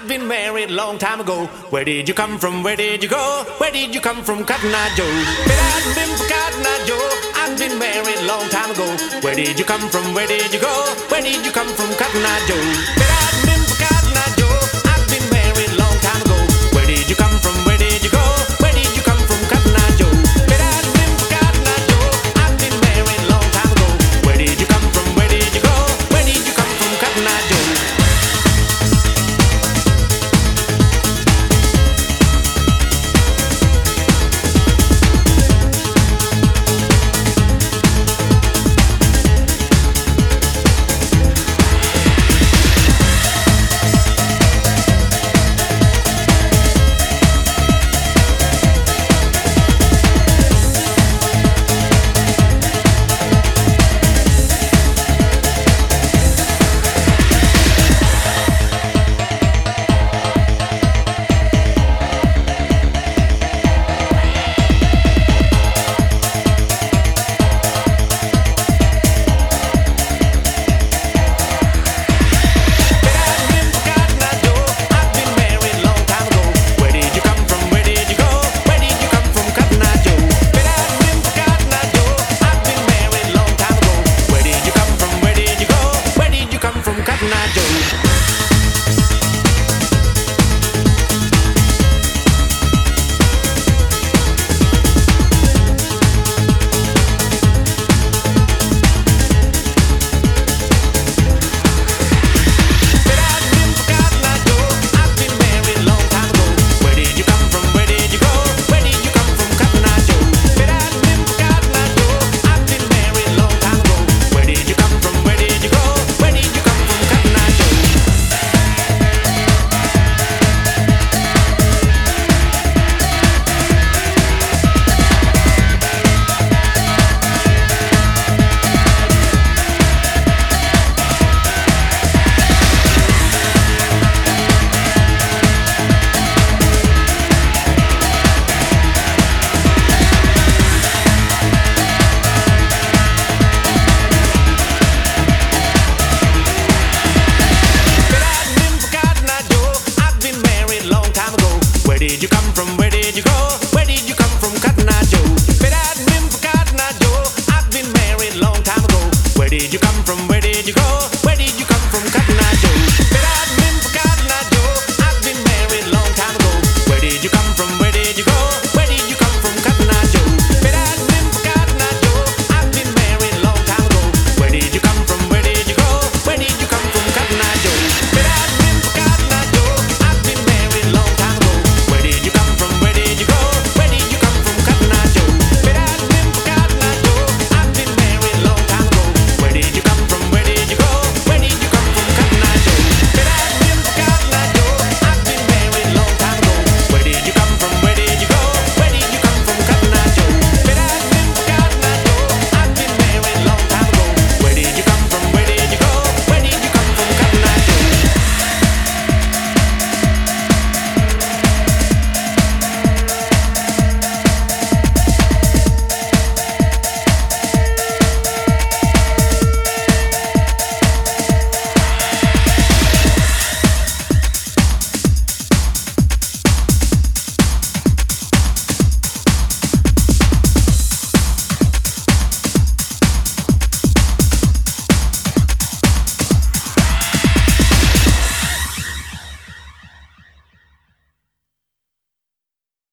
I've been married a long time ago. Where did you come from? Where did you go? Where did you come from, Cotton Eye Joe? But I hadn't been for Cotton Eye Joe. I've been married a long time ago. Where did you come from? Where did you go? Where did you come from, Cotton Eye Joe?